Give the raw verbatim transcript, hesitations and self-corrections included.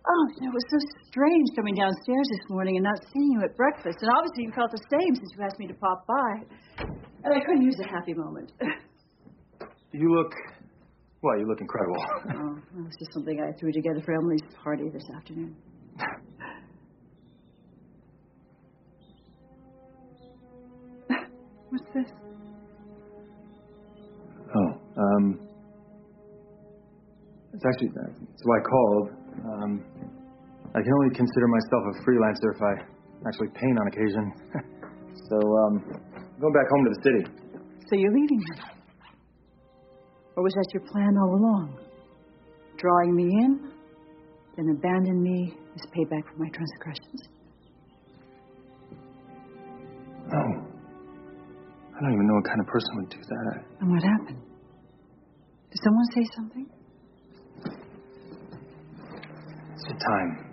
Oh, you know, it was so strange coming downstairs this morning and not seeing you at breakfast. And obviously you felt the same since you asked me to pop by. And I couldn't use a happy moment. You look... Well, you look incredible. Oh, well, it's just something I threw together for Emily's party this afternoon. What's this? Oh, um... It's actually... That's why I called. Um... I can only consider myself a freelancer if I actually paint on occasion. So, um... I'm going back home to the city. So you're leaving me? Or was that your plan all along? Drawing me in, then abandon me as payback for my transgressions? No. I don't even know what kind of person would do that. And what happened? Did someone say something? It's the time.